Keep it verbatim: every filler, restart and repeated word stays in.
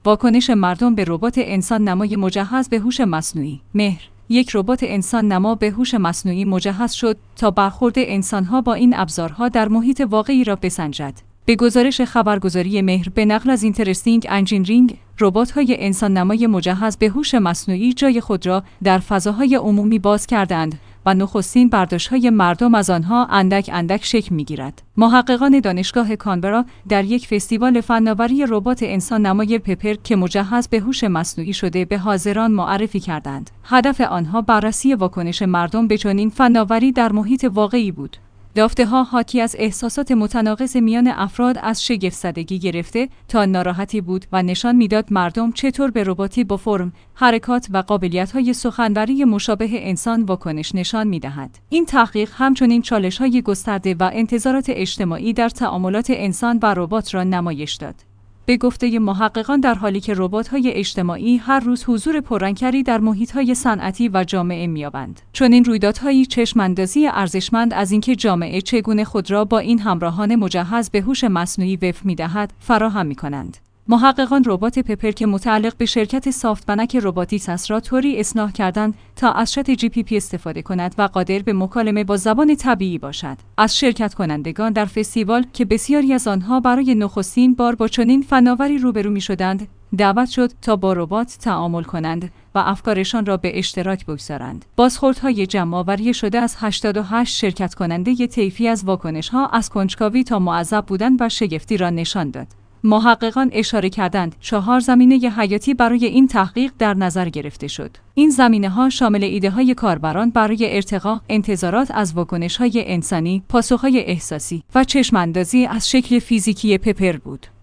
واکنش مردم به ربات انسان نمای مجهز به هوش مصنوعی. مهر یک ربات انسان نما به هوش مصنوعی مجهز شد تا برخورد انسان‌ها با این ابزارها در محیط واقعی را بسنجد. به گزارش خبرگزاری مهر به نقل از اینترستینگ انجینیرینگ، ربات‌های انسان نمای مجهز به هوش مصنوعی جای خود را در فضاهای عمومی باز کردند و نخستین برداشت‌های مردم از آنها اندک اندک شکل می‌گیرد. محققان دانشگاه کانبرا در یک فستیوال فناوری ربات انسان نمای پپر که مجهز به هوش مصنوعی شده به حاضران معرفی کردند. هدف آنها بررسی واکنش مردم به چنین فناوری در محیط واقعی بود. یافته‌ها حاکی از احساسات متناقض میان افراد از شگفت‌زدگی گرفته تا ناراحتی بود و نشان میداد مردم چطور به رباتی با فرم، حرکات و قابلیت‌های سخنوری مشابه انسان واکنش نشان می‌دهد. این تحقیق همچنین چالش‌های گسترده و انتظارات اجتماعی در تعاملات انسان و ربات را نمایش داد. به گفته محققان در حالی که ربات‌های اجتماعی هر روز حضور پررنگ‌تری در محیط‌های صنعتی و جامعه می‌یابند، چنین رویدادهایی چشم‌اندازی ارزشمند از اینکه جامعه چگونه خود را با این همراهان مجهز به هوش مصنوعی وفق می‌دهد فراهم می‌کنند. محققان ربات پپر که متعلق به شرکت سافتبنک رباتیس است را طوری اصلاح کردند تا از چت جی پی تی استفاده کند و قادر به مکالمه با زبان طبیعی باشد. از شرکت کنندگان در فستیوال که بسیاری از آنها برای نخستین بار با چنین فناوری روبرو می‌شدند، دعوت شد تا با ربات تعامل کنند و افکارشان را به اشتراک بگذارند. بازخوردهای جمع‌آوری شده از هشتاد و هشت شرکت کننده طیفی از واکنش‌ها از کنجکاوی تا معذب بودن و شگفتی را نشان داد. محققان اشاره کردند چهار زمینه حیاتی برای این تحقیق در نظر گرفته شد. این زمینه‌ها شامل ایده‌های کاربران برای ارتقا، انتظارات از واکنش‌های انسانی، پاسخ‌های احساسی و چشم‌اندازی از شکل فیزیکی پپر بود.